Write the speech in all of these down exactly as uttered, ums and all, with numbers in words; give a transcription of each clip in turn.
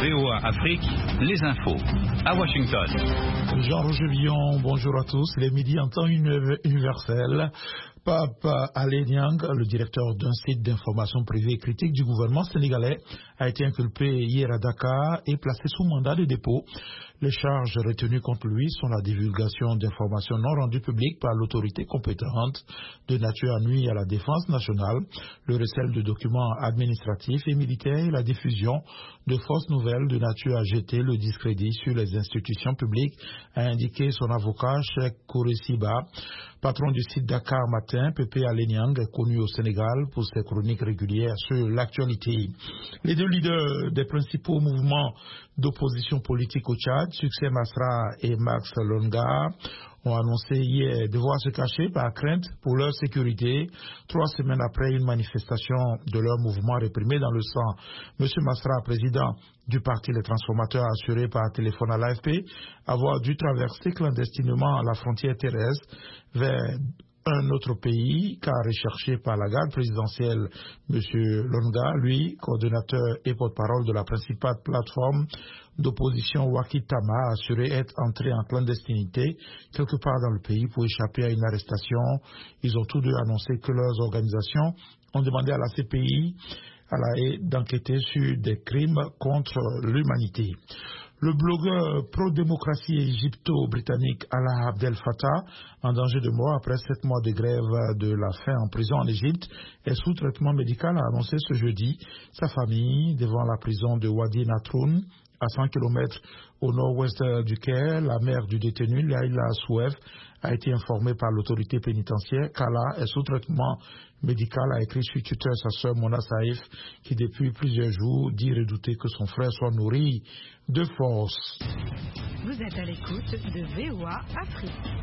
V O A Afrique, les infos. À Washington. Jean-Roger Villon, bonjour à tous. Il est midi en temps universel. Pape Alé Niang, le directeur d'un site d'information privée et critique du gouvernement sénégalais, a été inculpé hier à Dakar et placé sous mandat de dépôt. Les charges retenues contre lui sont la divulgation d'informations non rendues publiques par l'autorité compétente de nature à nuire à la défense nationale, le recel de documents administratifs et militaires et la diffusion de fausses nouvelles de nature à jeter le discrédit sur les institutions publiques, a indiqué son avocat Cheikh Kouressiba. Patron du site Dakar Matin, Pépé Alé Niang est connu au Sénégal pour ses chroniques régulières sur l'actualité. Les deux leaders des principaux mouvements d'opposition politique au Tchad, Succès Masra et Max Longa, ont annoncé hier devoir se cacher par crainte pour leur sécurité, trois semaines après une manifestation de leur mouvement réprimé dans le sang. Monsieur Masra, président du parti Les Transformateurs, a assuré par téléphone à l'A F P avoir dû traverser clandestinement la frontière terrestre vers un autre pays, car recherché par la garde présidentielle. Monsieur Longa, lui, coordonnateur et porte-parole de la principale plateforme d'opposition Wakitama, a assuré être entré en clandestinité quelque part dans le pays pour échapper à une arrestation. Ils ont tous deux annoncé que leurs organisations ont demandé à la C P I à la haie d'enquêter sur des crimes contre l'humanité. Le blogueur pro-démocratie égypto-britannique Alaa Abdel Fattah, en danger de mort après sept mois de grève de la faim en prison en Égypte, est sous traitement médical, a annoncé ce jeudi sa famille devant la prison de Wadi Natroun, à cent kilomètres au nord-ouest du Caire. La mère du détenu, Laila Souef, a été informée par l'autorité pénitentiaire qu'Alaa est sous traitement médical, a écrit sur Twitter sa sœur Mona Saïf, qui depuis plusieurs jours dit redouter que son frère soit nourri de force. Vous êtes à l'écoute de V O A Afrique.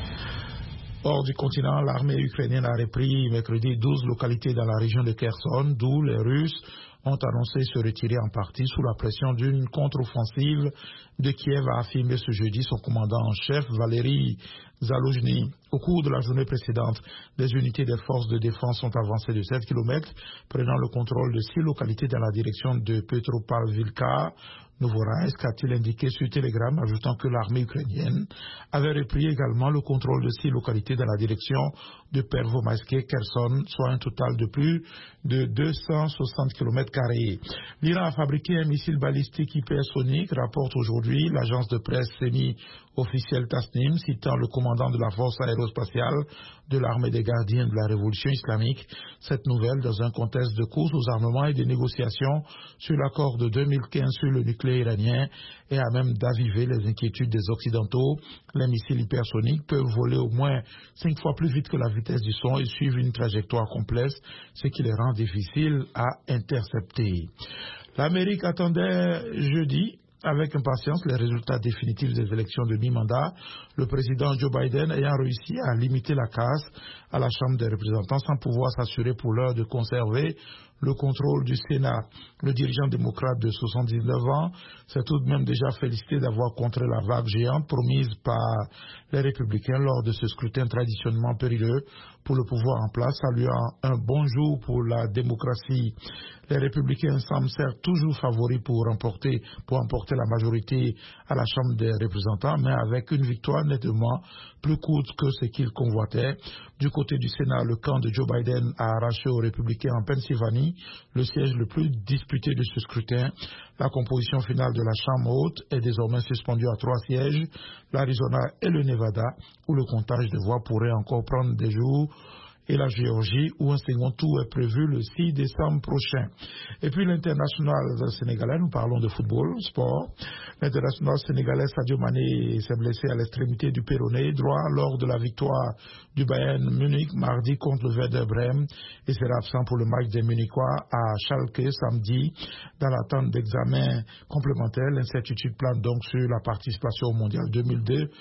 Hors du continent, l'armée ukrainienne a repris mercredi douze localités dans la région de Kherson, d'où les Russes ont annoncé se retirer en partie sous la pression d'une contre-offensive de Kiev, a affirmé ce jeudi son commandant en chef Valery Zaluzhny. Au cours de la journée précédente, des unités des forces de défense sont avancées de sept kilomètres, prenant le contrôle de six localités dans la direction de Petropavlivka. Novorossiysk a-t-il indiqué sur Telegram, ajoutant que l'armée ukrainienne avait repris également le contrôle de six localités dans la direction de Pervomaïske, Kherson, soit un total de plus de deux cent soixante kilomètres carrés. L'Iran a fabriqué un missile balistique hypersonique, rapporte aujourd'hui l'agence de presse semi-officielle Tasnim, citant le commandant de la force aérospatiale de l'armée des gardiens de la révolution islamique. Cette nouvelle dans un contexte de course aux armements et de négociations sur l'accord de deux mille quinze sur le nucléaire iranien et à même d'aviver les inquiétudes des Occidentaux. Les missiles hypersoniques peuvent voler au moins cinq fois plus vite que la vitesse du son et suivre une trajectoire complexe, ce qui les rend difficiles à intercepter. L'Amérique attendait jeudi avec impatience les résultats définitifs des élections de mi-mandat, le président Joe Biden ayant réussi à limiter la casse à la Chambre des représentants sans pouvoir s'assurer pour l'heure de conserver le contrôle du Sénat. Le dirigeant démocrate de soixante-dix-neuf ans s'est tout de même déjà félicité d'avoir contré la vague géante promise par les républicains lors de ce scrutin traditionnellement périlleux pour le pouvoir en place, saluant un bon jour pour la démocratie. Les républicains semblent certes toujours favoris pour remporter, pour emporter la majorité à la Chambre des représentants, mais avec une victoire nettement plus courte que ce qu'ils convoitaient. Du côté du Sénat, le camp de Joe Biden a arraché aux républicains en Pennsylvanie le siège le plus disputé de ce scrutin. La composition finale de la Chambre haute est désormais suspendue à trois sièges, l'Arizona et le Nevada, où le comptage de voix pourrait encore prendre des jours, et la Géorgie, où un second tour est prévu le six décembre prochain. Et puis l'international sénégalais, nous parlons de football, sport. L'international sénégalais Sadio Mané s'est blessé à l'extrémité du péroné droit lors de la victoire du Bayern Munich mardi contre le Werder Bremen et sera absent pour le match des Munichois à Schalke samedi. Dans l'attente d'examens complémentaires, l'incertitude plane donc sur la participation au Mondial deux mille deux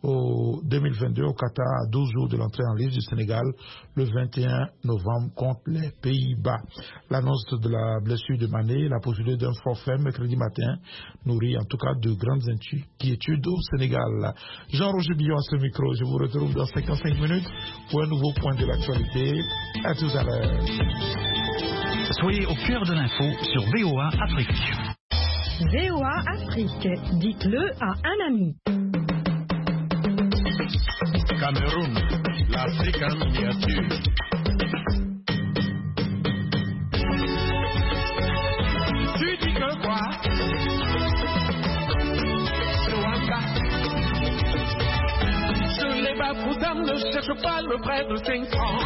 au deux mille vingt-deux au Qatar, à douze jours de l'entrée en lice du Sénégal le vingt et un novembre contre les Pays-Bas. L'annonce de la blessure de Mané et la possibilité d'un forfait mercredi matin nourrit en tout cas de grandes inquiétudes au Sénégal. Jean-Roger Billon à ce micro, je vous retrouve dans cinquante-cinq minutes pour un nouveau point de l'actualité. À tout à l'heure. Soyez au cœur de l'info sur V O A Afrique. V O A Afrique, dites-le à un ami. Cameroun, l'Afrique en miniature. Tu dis que quoi? Rwanda. Je les bafoudames ne cherche pas le prêt de cinq francs.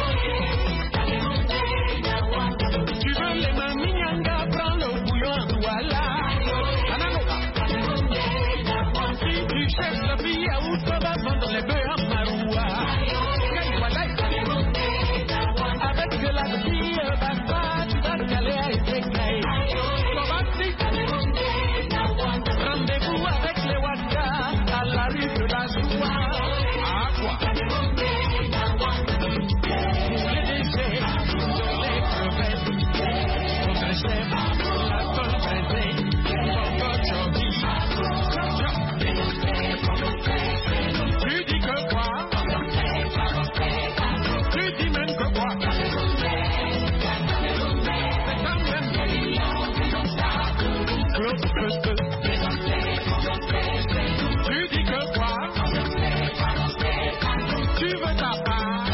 Tu veux les maminianga, prends le bouillon à Douala. Si tu cherches la fille à où tu vas vendre les bœufs à Maroua. Avec de la fille basta, tu vas caler à Ezekiel. Rendez-vous avec les Waka à la rue de la Joie. À quoi? Pour les déchets, les crevettes, notre chef, la sonne pressée, notre jockey. Tu dis que quoi? Tu dis même que quoi? C'est quand même que, que, que. Tu dis que quoi? Tu veux ta part?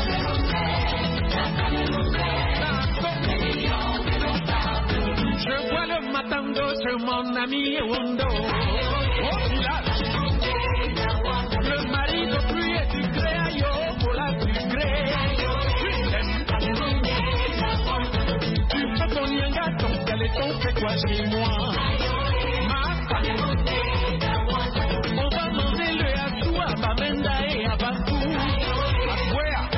Je vois le matango sur mon ami Wondo. Au village, le mari de pluie et du gré à yo pour la sucrée. Tu l'aimes? Tu fais ton yanga, ton galéton, c'est quoi chez moi? Ma femme. On va manger le yatou à Bamenda et à Bakou. À Bouéa.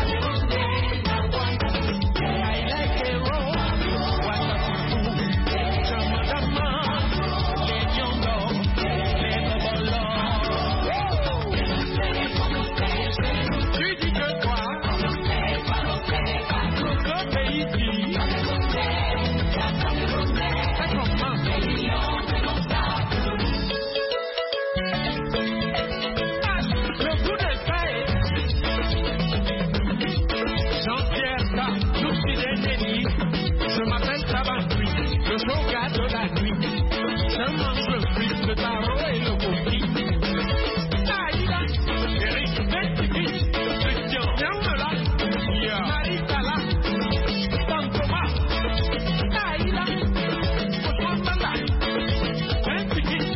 I like a roll. Watafufu. Chamadama. Les Nyongo. Les Bobolo. Tu dis que quoi? Le pays dit. C'est comment? Le coup de fête. Jean-Pierre K, l'Occident Denis. Je m'appelle Tabancui, le shoga de la nuit. Je mange le fruit de taro et le coquille. Aïda, Eric Bentigui, Christian Yamela, Marie-Tala, Tom Thomas. Aïda, Ousmane Banda, Bentigui.